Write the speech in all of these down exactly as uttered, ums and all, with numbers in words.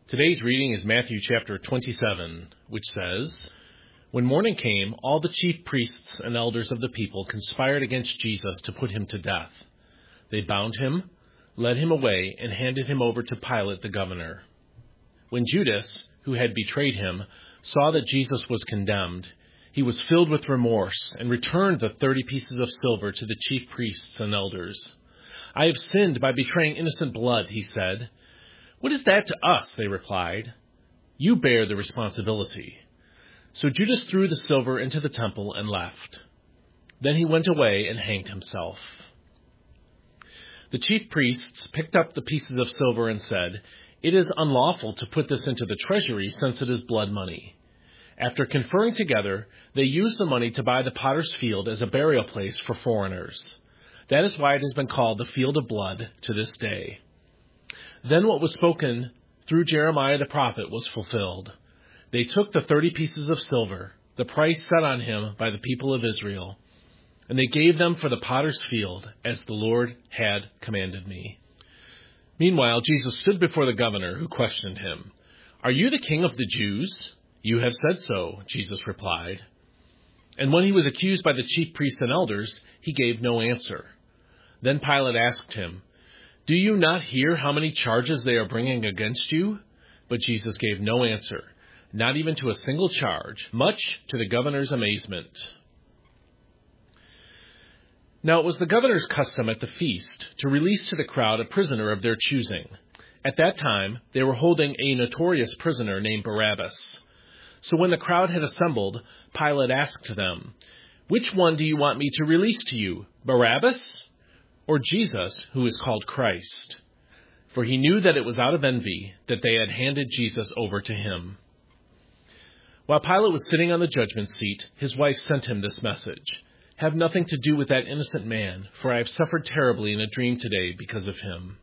Today's reading is Matthew chapter twenty-seven, which says, When morning came, all the chief priests and elders of the people conspired against Jesus to put him to death. They bound him, led him away, and handed him over to Pilate the governor. When Judas, who had betrayed him, saw that Jesus was condemned, he was filled with remorse and returned the thirty pieces of silver to the chief priests and elders. I have sinned by betraying innocent blood, he said. What is that to us? They replied. You bear the responsibility. So Judas threw the silver into the temple and left. Then he went away and hanged himself. The chief priests picked up the pieces of silver and said, It is unlawful to put this into the treasury since it is blood money. After conferring together, they used the money to buy the potter's field as a burial place for foreigners. That is why it has been called the Field of Blood to this day. Then what was spoken through Jeremiah the prophet was fulfilled. They took the thirty pieces of silver, the price set on him by the people of Israel, and they gave them for the potter's field, as the Lord had commanded me. Meanwhile, Jesus stood before the governor, who questioned him. Are you the king of the Jews? You have said so, Jesus replied. And when he was accused by the chief priests and elders, he gave no answer. Then Pilate asked him, Do you not hear how many charges they are bringing against you? But Jesus gave no answer, not even to a single charge, much to the governor's amazement. Now it was the governor's custom at the feast to release to the crowd a prisoner of their choosing. At that time, they were holding a notorious prisoner named Barabbas. So when the crowd had assembled, Pilate asked them, Which one do you want me to release to you, Barabbas or Jesus, who is called Christ? For he knew that it was out of envy that they had handed Jesus over to him. While Pilate was sitting on the judgment seat, his wife sent him this message, Have nothing to do with that innocent man, for I have suffered terribly in a dream today because of him.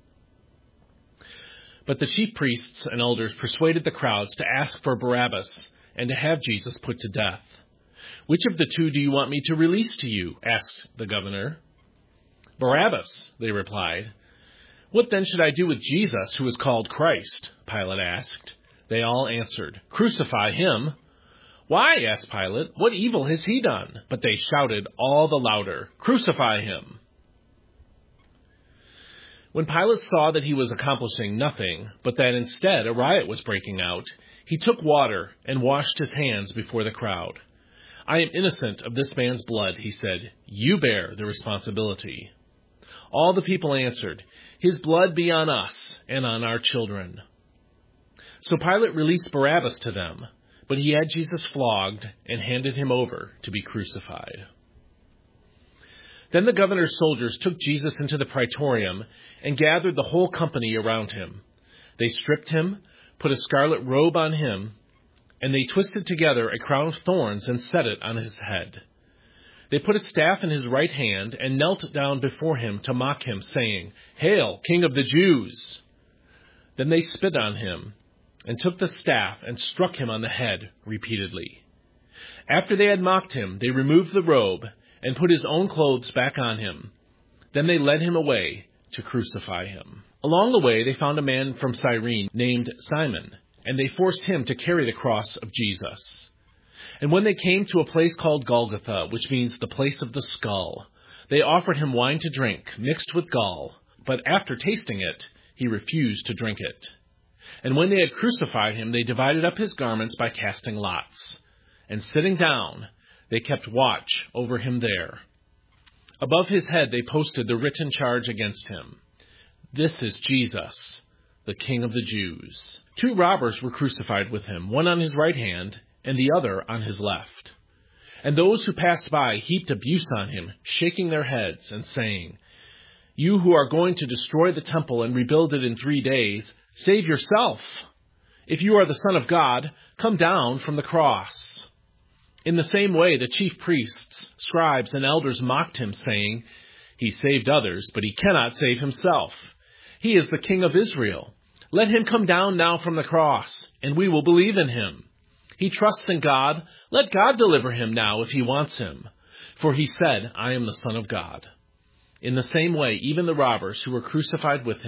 But the chief priests and elders persuaded the crowds to ask for Barabbas and to have Jesus put to death. Which of the two do you want me to release to you? Asked the governor. Barabbas, they replied. What then should I do with Jesus, who is called Christ? Pilate asked. They all answered, Crucify him. Why? Asked Pilate. What evil has he done? But they shouted all the louder, Crucify him. When Pilate saw that he was accomplishing nothing, but that instead a riot was breaking out, he took water and washed his hands before the crowd. I am innocent of this man's blood, he said. You bear the responsibility. All the people answered, His blood be on us and on our children. So Pilate released Barabbas to them, but he had Jesus flogged and handed him over to be crucified. Then the governor's soldiers took Jesus into the praetorium and gathered the whole company around him. They stripped him, put a scarlet robe on him, and they twisted together a crown of thorns and set it on his head. They put a staff in his right hand and knelt down before him to mock him, saying, Hail, King of the Jews! Then they spit on him and took the staff and struck him on the head repeatedly. After they had mocked him, they removed the robe and put his own clothes back on him. Then they led him away to crucify him. Along the way, they found a man from Cyrene named Simon, and they forced him to carry the cross of Jesus. And when they came to a place called Golgotha, which means the place of the skull, they offered him wine to drink, mixed with gall, but after tasting it, he refused to drink it. And when they had crucified him, they divided up his garments by casting lots. And sitting down, they kept watch over him there. Above his head they posted the written charge against him. This is Jesus, the King of the Jews. Two robbers were crucified with him, one on his right hand and the other on his left. And those who passed by heaped abuse on him, shaking their heads and saying, You who are going to destroy the temple and rebuild it in three days, save yourself. If you are the Son of God, come down from the cross. In the same way, the chief priests, scribes, and elders mocked him, saying, He saved others, but he cannot save himself. He is the King of Israel. Let him come down now from the cross, and we will believe in him. He trusts in God. Let God deliver him now if he wants him. For he said, I am the Son of God. In the same way, even the robbers who were crucified with him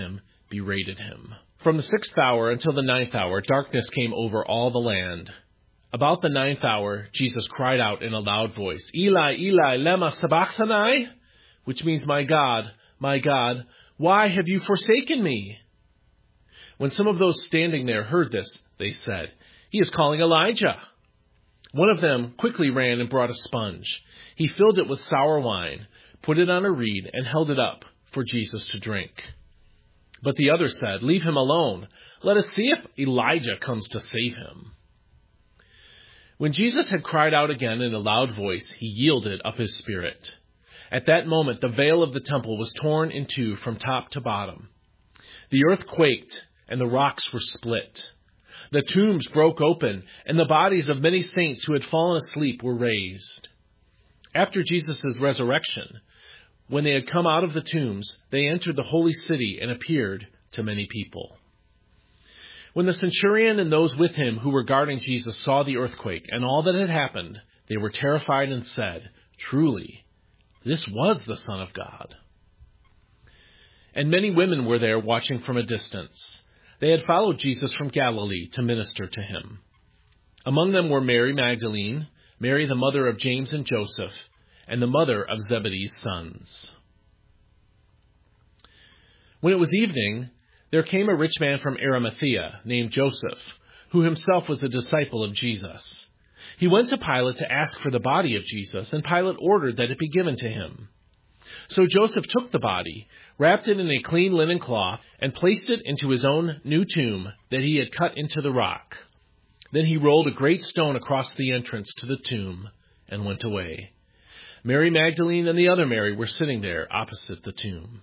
berated him. From the sixth hour until the ninth hour, darkness came over all the land. About the ninth hour, Jesus cried out in a loud voice, Eli, Eli, lema sabachthani? Which means, My God, my God, why have you forsaken me? When some of those standing there heard this, they said, He is calling Elijah. One of them quickly ran and brought a sponge. He filled it with sour wine, put it on a reed, and held it up for Jesus to drink. But the other said, Leave him alone. Let us see if Elijah comes to save him. When Jesus had cried out again in a loud voice, he yielded up his spirit. At that moment, the veil of the temple was torn in two from top to bottom. The earth quaked, and the rocks were split. The tombs broke open, and the bodies of many saints who had fallen asleep were raised. After Jesus' resurrection, when they had come out of the tombs, they entered the holy city and appeared to many people. When the centurion and those with him who were guarding Jesus saw the earthquake and all that had happened, they were terrified and said, Truly, this was the Son of God. And many women were there watching from a distance. They had followed Jesus from Galilee to minister to him. Among them were Mary Magdalene, Mary the mother of James and Joseph, and the mother of Zebedee's sons. When it was evening, there came a rich man from Arimathea named Joseph, who himself was a disciple of Jesus. He went to Pilate to ask for the body of Jesus, and Pilate ordered that it be given to him. So Joseph took the body, wrapped it in a clean linen cloth, and placed it into his own new tomb that he had cut into the rock. Then he rolled a great stone across the entrance to the tomb and went away. Mary Magdalene and the other Mary were sitting there opposite the tomb.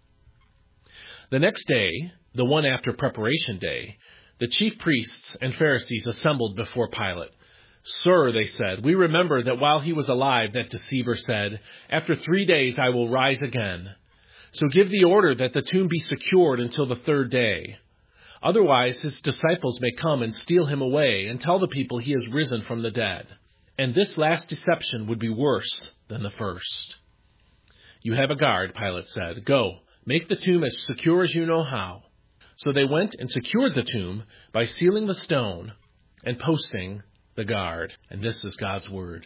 The next day, the one after Preparation Day, the chief priests and Pharisees assembled before Pilate. Sir, they said, we remember that while he was alive, that deceiver said, After three days I will rise again. So give the order that the tomb be secured until the third day. Otherwise his disciples may come and steal him away and tell the people he has risen from the dead. And this last deception would be worse than the first. You have a guard, Pilate said. Go, make the tomb as secure as you know how. So they went and secured the tomb by sealing the stone and posting the guard. And this is God's word.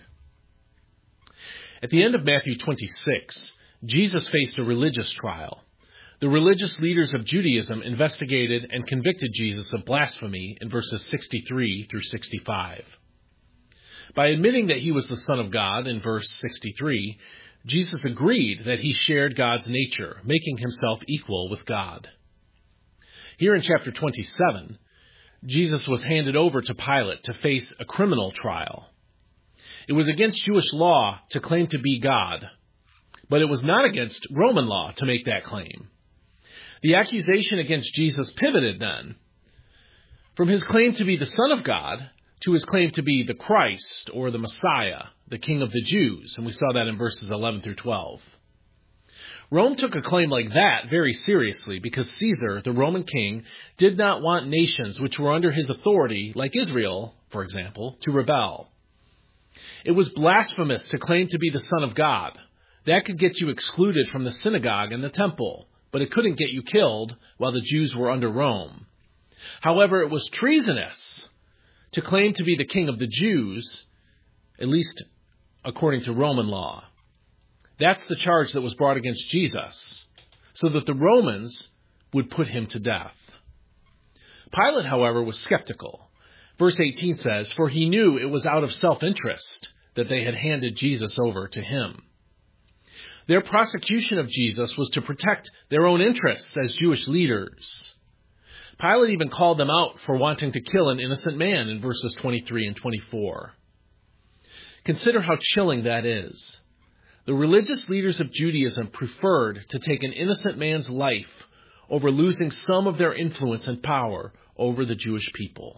At the end of Matthew twenty-six, Jesus faced a religious trial. The religious leaders of Judaism investigated and convicted Jesus of blasphemy in verses sixty-three through sixty-five. By admitting that he was the Son of God in verse sixty-three, Jesus agreed that he shared God's nature, making himself equal with God. Here in chapter twenty-seven, Jesus was handed over to Pilate to face a criminal trial. It was against Jewish law to claim to be God, but it was not against Roman law to make that claim. The accusation against Jesus pivoted then from his claim to be the Son of God to his claim to be the Christ or the Messiah, the King of the Jews, and we saw that in verses eleven through twelve. Rome took a claim like that very seriously because Caesar, the Roman king, did not want nations which were under his authority, like Israel, for example, to rebel. It was blasphemous to claim to be the Son of God. That could get you excluded from the synagogue and the temple, but it couldn't get you killed while the Jews were under Rome. However, it was treasonous to claim to be the King of the Jews, at least according to Roman law. That's the charge that was brought against Jesus, so that the Romans would put him to death. Pilate, however, was skeptical. Verse eighteen says, For he knew it was out of self-interest that they had handed Jesus over to him. Their prosecution of Jesus was to protect their own interests as Jewish leaders. Pilate even called them out for wanting to kill an innocent man in verses twenty-three and twenty-four. Consider how chilling that is. The religious leaders of Judaism preferred to take an innocent man's life over losing some of their influence and power over the Jewish people.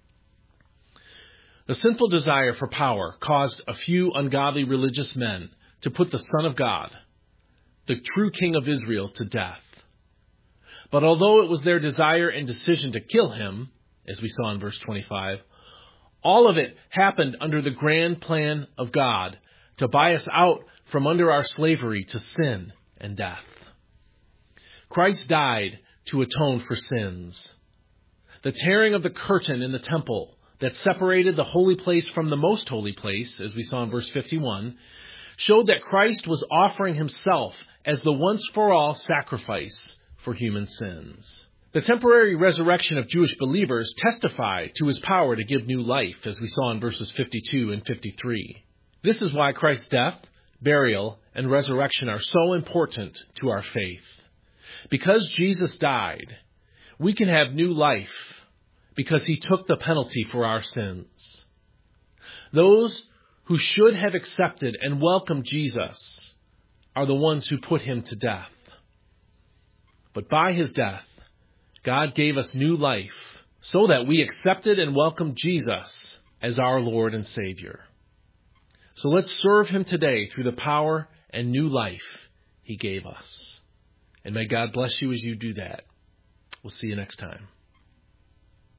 The sinful desire for power caused a few ungodly religious men to put the Son of God, the true King of Israel, to death. But although it was their desire and decision to kill him, as we saw in verse twenty-five, all of it happened under the grand plan of God to buy us out from under our slavery to sin and death. Christ died to atone for sins. The tearing of the curtain in the temple that separated the holy place from the most holy place, as we saw in verse fifty-one, showed that Christ was offering himself as the once-for-all sacrifice for human sins. The temporary resurrection of Jewish believers testified to his power to give new life, as we saw in verses fifty-two and fifty-three. This is why Christ's death, burial, and resurrection are so important to our faith. Because Jesus died, we can have new life because he took the penalty for our sins. Those who should have accepted and welcomed Jesus are the ones who put him to death. But by his death, God gave us new life so that we accepted and welcomed Jesus as our Lord and Savior. So let's serve him today through the power and new life he gave us. And may God bless you as you do that. We'll see you next time.